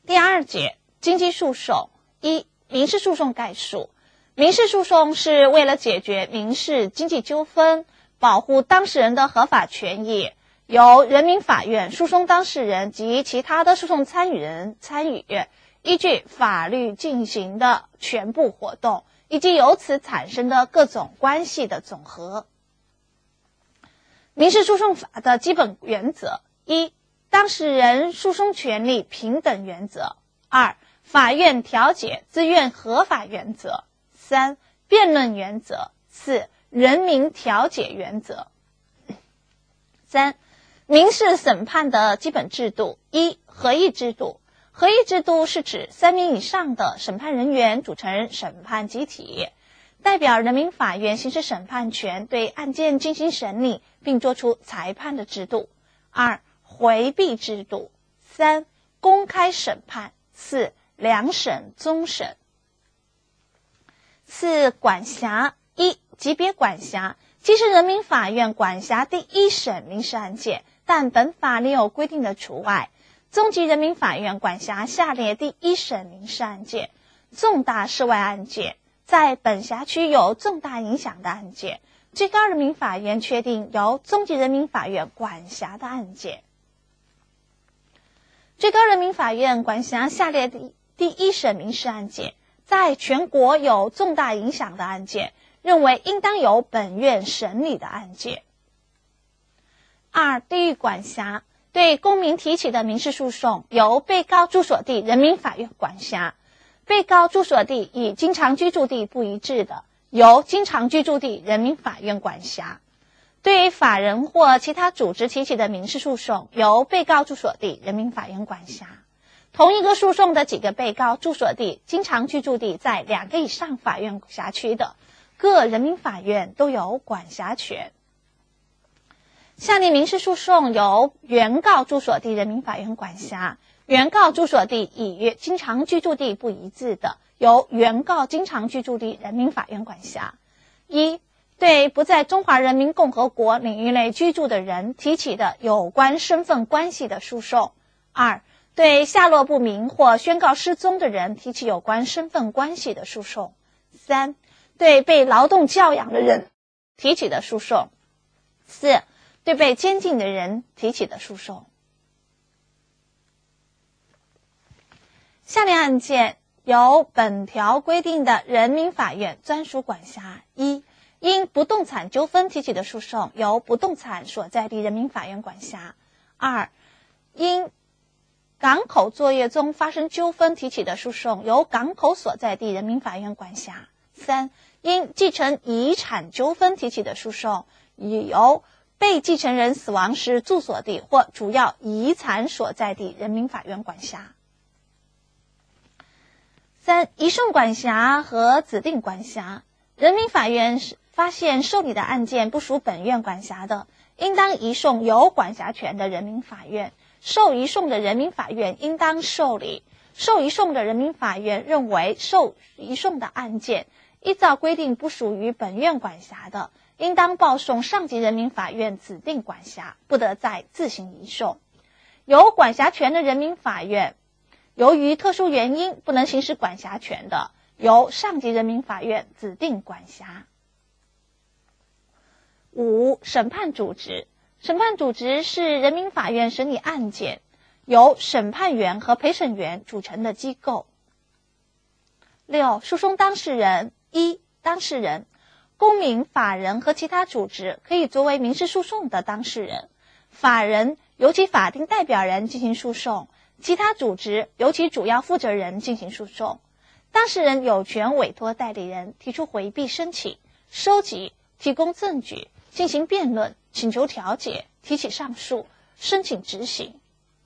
第二节，经济诉讼。一、民事诉讼概述。民事诉讼是为了解决民事经济纠纷，保护当事人的合法权益，由人民法院、诉讼当事人及其他的诉讼参与人参与，依据法律进行的全部活动，以及由此产生的各种关系的总和。民事诉讼法的基本原则：一、当事人诉讼权利平等原则；二、法院调解自愿合法原则；三、辩论原则；四、人民调解原则。三、民事审判的基本制度。一、合议制度。合议制度是指3名以上的审判人员组成审判集体，代表人民法院行使审判权，对案件进行审理并作出裁判的制度。二、回避制度。三、公开审判。四、两审终审。四、管辖。一、级别管辖，即是人民法院管辖第一审民事案件，但本法另有规定的除外。中级人民法院管辖下列第一审民事案件：重大事外案件，在本辖区有重大影响的案件，最高人民法院确定由中级人民法院管辖的案件。最高人民法院管辖下列第一审民事案件，在全国有重大影响的案件，认为应当由本院审理的案件。二、地域管辖，对公民提起的民事诉讼，由被告住所地人民法院管辖；被告住所地与经常居住地不一致的，由经常居住地人民法院管辖。对法人或其他组织提起的民事诉讼，由被告住所地人民法院管辖。同一个诉讼的几个被告住所地、经常居住地在2个以上法院辖区的，各人民法院都有管辖权。下列民事诉讼由原告住所地人民法院管辖，原告住所地与经常居住地不一致的，由原告经常居住地人民法院管辖。一、对不在中华人民共和国领域内居住的人提起的有关身份关系的诉讼。二、对下落不明或宣告失踪的人提起有关身份关系的诉讼。三、对被劳动教养的人提起的诉讼。四、对被监禁的人提起的诉讼。下列案件由本条规定的人民法院专属管辖。一、因不动产纠纷提起的诉讼，由不动产所在地人民法院管辖。二、因港口作业中发生纠纷提起的诉讼，由港口所在地人民法院管辖。三、因继承遗产纠纷提起的诉讼，由被继承人死亡时住所地或主要遗产所在地人民法院管辖。三、移送管辖和指定管辖。人民法院发现受理的案件不属本院管辖的，应当移送有管辖权的人民法院，受移送的人民法院应当受理。受移送的人民法院认为受移送的案件依照规定不属于本院管辖的，应当报送上级人民法院指定管辖，不得再自行移送。有管辖权的人民法院由于特殊原因不能行使管辖权的，由上级人民法院指定管辖。五、审判组织。审判组织是人民法院审理案件由审判员和陪审员组成的机构。六、诉讼当事人。一、当事人。公民、法人和其他组织可以作为民事诉讼的当事人，法人由其法定代表人进行诉讼，其他组织由其主要负责人进行诉讼。当事人有权委托代理人提出回避申请、收集、提供证据、进行辩论、请求调解、提起上诉、申请执行。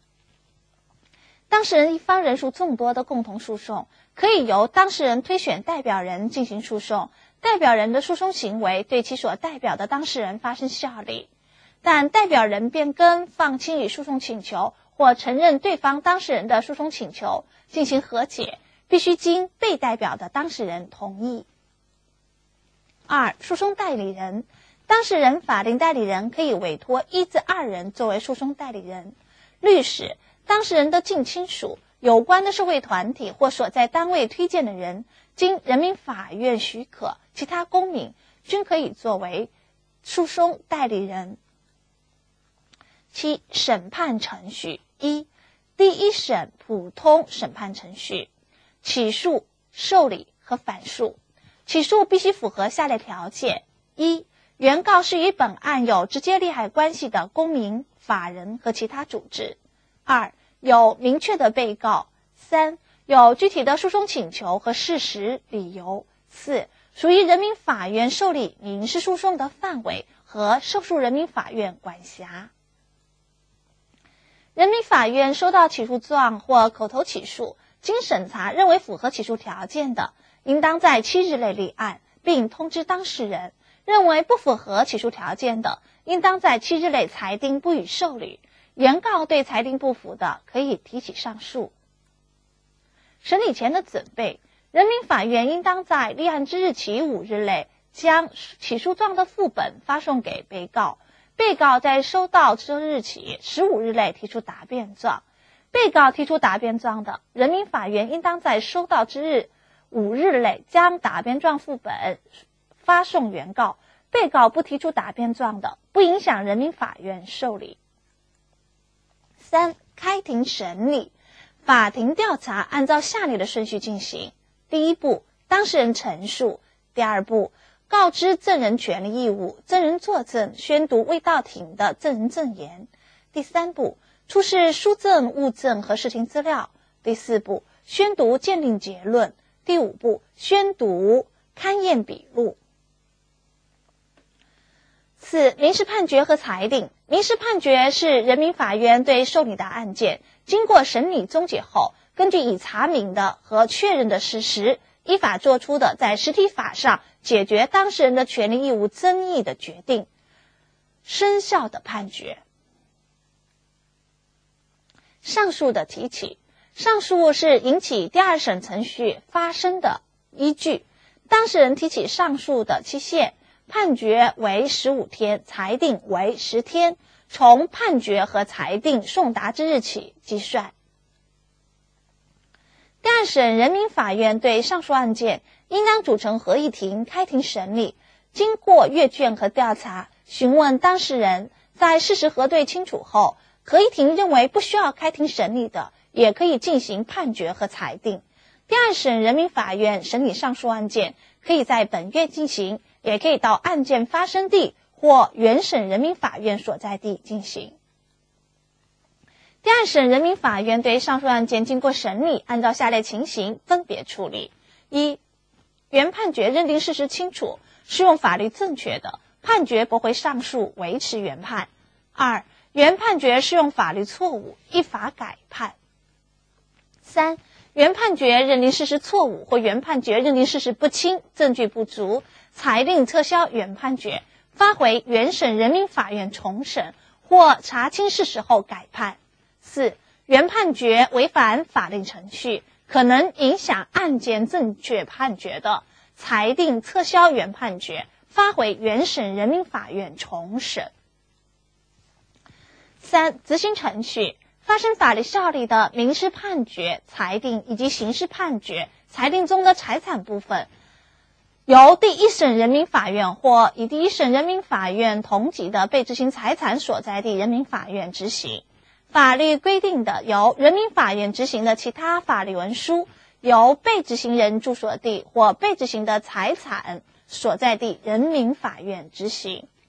当事人一方人数众多的共同诉讼，可以由当事人推选代表人进行诉讼，代表人的诉讼行为对其所代表的当事人发生效力，但代表人变更、放弃与诉讼请求或承认对方当事人的诉讼请求进行和解，必须经被代表的当事人同意。二、诉讼代理人。当事人法定代理人可以委托1至2人作为诉讼代理人。律师、当事人的近亲属、 有关的社会团体或所在单位推荐的人，经人民法院许可，其他公民均可以作为诉讼代理人。7. 审判程序。1. 第一审普通审判程序，起诉、受理和反诉。起诉必须符合下列条件： 1. 原告是与本案有直接利害关系的公民、法人和其他组织。 2. 有明确的被告。 3. 有具体的诉讼请求和事实理由。 4. 属于人民法院受理民事诉讼的范围和受诉人民法院管辖。人民法院收到起诉状或口头起诉，经审查认为符合起诉条件的，应当在7日内立案，并通知当事人；认为不符合起诉条件的，应当在7日内裁定不予受理。原告对裁定不服的，可以提起上诉。审理前的准备，人民法院应当在立案之日起5日内，将起诉状的副本发送给被告。被告在收到之日起15日内提出答辩状。被告提出答辩状的，人民法院应当在收到之日5日内将答辩状副本发送原告。被告不提出答辩状的，不影响人民法院受理。3. 开庭审理。法庭调查按照下列的顺序进行：第一步，当事人陈述；第二步，告知证人权利义务，证人作证，宣读未到庭的证人证言；第三步，出示书证、物证和视听资料；第四步，宣读鉴定结论；第五步，宣读勘验笔录。4. 民事判决和裁定。民事判决是人民法院对受理的案件，经过审理终结后，根据已查明的和确认的事实，依法作出的在实体法上解决当事人的权利义务争议的决定，生效的判决。上诉的提起。上诉是引起第二审程序发生的依据。当事人提起上诉的期限，判决为15天，裁定为10天，从判决和裁定送达之日起计算。第二审人民法院对上诉案件应当组成合议庭开庭审理，经过阅卷和调查，询问当事人，在事实核对清楚后，合议庭认为不需要开庭审理的，也可以进行判决和裁定。第二审人民法院审理上诉案件，可以在本院进行，也可以到案件发生地或原审人民法院所在地进行。第二审人民法院对上诉案件经过审理，按照下列情形分别处理： 1. 原判决认定事实清楚，适用法律正确的，判决驳回上诉，维持原判。 2. 原判决适用法律错误，依法改判。 3. 原判决认定事实错误或原判决认定事实不清，证据不足，裁定撤销原判决，发回原审人民法院重审，或查清事实后改判。 4. 原判决违反法定程序，可能影响案件正确判决的，裁定撤销原判决，发回原审人民法院重审。3. 执行程序。发生法律效力的民事判决、裁定以及刑事判决、裁定中的财产部分，由第一审人民法院或以第一审人民法院同级的被执行财产所在地人民法院执行。法律规定的由人民法院执行的其他法律文书，由被执行人住所地或被执行的财产所在地人民法院执行。